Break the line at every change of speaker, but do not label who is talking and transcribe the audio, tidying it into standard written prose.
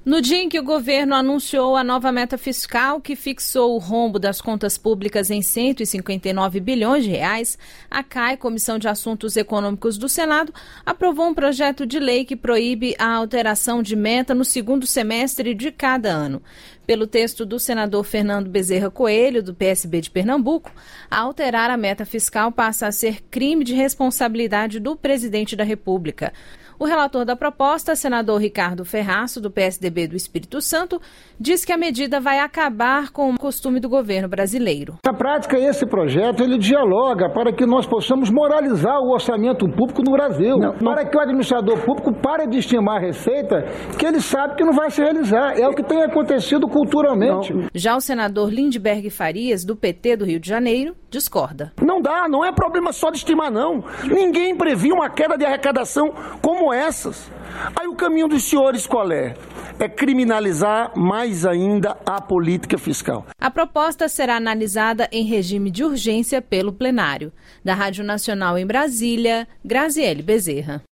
No dia em que o governo anunciou a nova meta fiscal que fixou o rombo das contas públicas em 159 bilhões de reais, a CAE, Comissão de Assuntos Econômicos do Senado, aprovou um projeto de lei que proíbe a alteração de meta no segundo semestre de cada ano. Pelo texto do senador Fernando Bezerra Coelho, do PSB de Pernambuco, alterar a meta fiscal passa a ser crime de responsabilidade do presidente da República. O relator da proposta, senador Ricardo Ferraço, do PSDB do Espírito Santo, diz que a medida vai acabar com o costume do governo brasileiro.
Na prática, esse projeto ele dialoga para que nós possamos moralizar o orçamento público no Brasil. Para que o administrador público pare de estimar a receita que ele sabe que não vai se realizar. É o que tem acontecido culturalmente.
Já o senador Lindbergh Farias, do PT do Rio de Janeiro, discorda.
Não é problema só de estimar, não. Ninguém previu uma queda de arrecadação como essas. Aí o caminho dos senhores qual é? É criminalizar mais ainda a política fiscal.
A proposta será analisada em regime de urgência pelo plenário. Da Rádio Nacional em Brasília, Graziele Bezerra.